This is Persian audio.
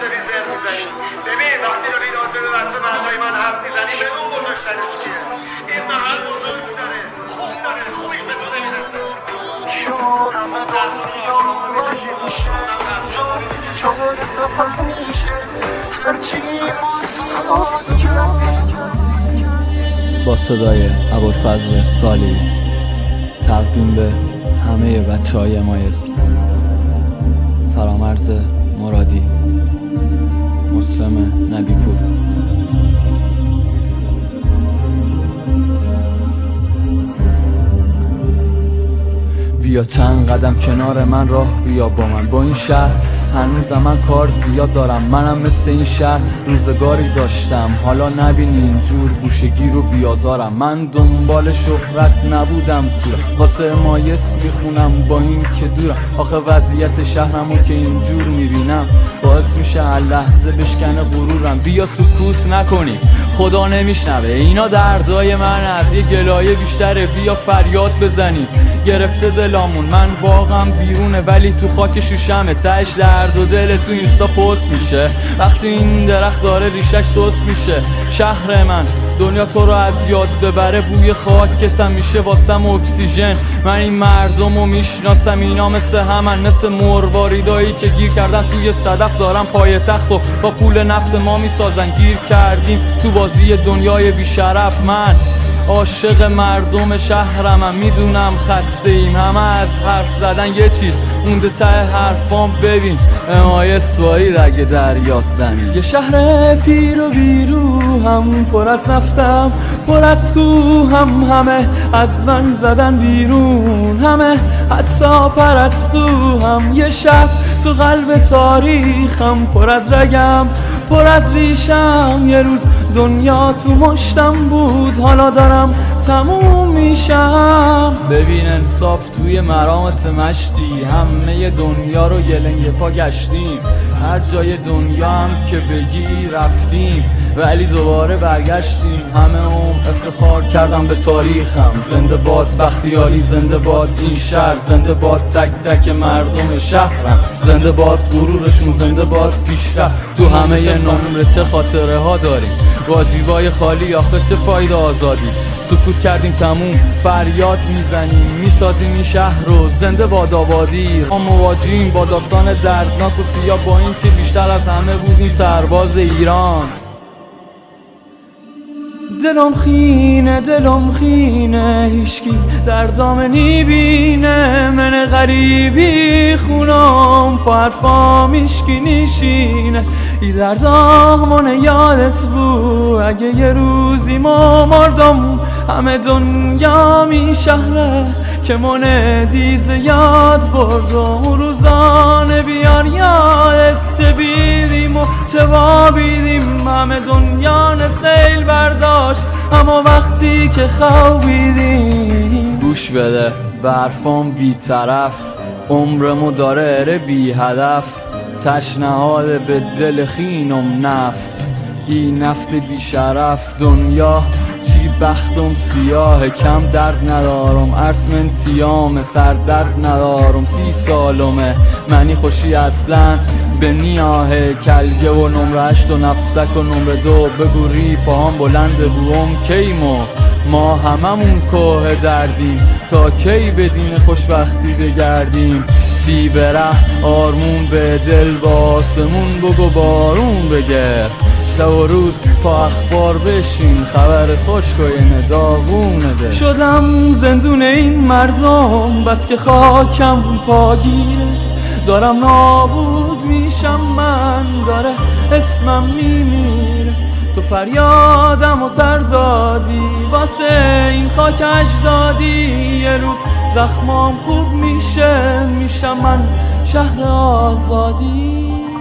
داری زر میزنی؟ ببین وقتی داری راجع به بچه مردای من حرف میزنی بدون بزرگترش کیه؟ این محل بزرگ داره، خوب داره، خوبیش به تو نمیرسه. همون تحصیل آشام رو میچشیم، آشام هم تحصیل رو میچشیم. با صدای ابوالفضل سالی تقدیم به همه بچه‌های MIS، فرامرز مرادی، مسلم نبی‌پور. بیا چند قدم کنار من راه بیا با من، با این شهر هنوزم من کار زیاد دارم. منم مثل این شهر روزگاری داشتم، حالا نبینی اینجور گوشگیر و بیازارم. من دنبال شهرت نبودم تو واسه MIS میخونم با این که دورم. آخه وضعیت شهرمو که اینجور میبینم باعث میشه هر لحظه بشکنه غرورم. بیا سکوت نکنی خدا نمیشنوه، اینا دردای من از یه گلایه بیشتره. بیا فریاد بزنی گرفته دلامون، من واقعا بیرونه ولی تو خاک شوشمه. تهش درد و دل تو اینستا پست میشه وقتی این درخت داره ریشش سوس میشه. شهر من دنیا تو رو از یاد ببره، بوی خاکتم میشه واسم اکسیژن. من این مردمو میشناسم، اینا مثل همن، مثل مرواریدایی که گیر کردن توی صدف دارن پای تخت و با پول نفت ما میسازن. گیر کردیم تو بازی دنیای بیشرف. من عاشق مردم شهرمم، میدونم خسته ایم همه از حرف زدن، یه چیز مونده ته حرفام. ببین MIS وای رگ دریاست زمین. یه شهر پیر و بیرو هم، پر از نفتم پر از کوهم، همه از من زدن بیرون، همه حتی پرستو هم. یه شب تو قلب تاریخم، پر از رگم پر از ریشم. یه روز دنیا تو مشتم بود، حالا دارم تموم میشم. ببین انصاف توی مرامت مشتی، همه دنیا رو یه لنگ پا گشتیم. هر جای دنیا هم که بگی رفتیم ولی دوباره برگشتیم. همه افتخار کردم به تاریخم. زنده باد بختیاری، زنده باد این شهر، زنده باد تک تک مردم شهرم، زنده باد غرورشون، زنده باد پیشرفت. تو همه نمره چه خاطره ها داریم با جیبای خالی، آخه چه فایده آزادی. سکوت کردیم تموم، فریاد میزنیم میسازیم این شهر رو. زنده باد آبادی. ما مواجهیم با داستان دردناک و سیاه، با این که بیشتر از همه بودیم سرباز ایران. دلم خینه هیچکی دردام نیبینه، من غریبی خونم پا حرفام هیچکی نیشینه. ای دردامونه یادت بود اگه یه روزی ما مردم، همه دنیا می شهره که من دیز یاد بردم. روزانه بیار یادت چه بیدیم و چه وابیدیم، همه دنیا سیل برداشت اما وقتی که خوابیدیم. گوش بده برفام بی طرف، عمرمو داره اره بی هدف. تشنهاده به دل خینم نفت، این نفت بی شرف. دنیا چی بختم سیاه، کم درد ندارم، عرص من تیام سر درد ندارم. 30 سالمه منی خوشی اصلا به نیاهه، کلگه و نمره 8 و نفتک و نمره 2. بگو ری پاهم بلند بوم کیمو، ما هممون کوه دردیم، تا کی به دین خوشبختی بگردیم. تی بره آرمون به دل با آسمون بگو بارون بگر. شب و روز پا اخبار بشین، خبر خوش کوین داغونه ده. شدم زندون این مردم بس که خاکم پاگیره، دارم نابود میشم من، داره اسمم میمیره. تو فریادم و سر دادی واسه این خاک اجدادی. یه روز زخمام خوب میشم من شهر آزادی.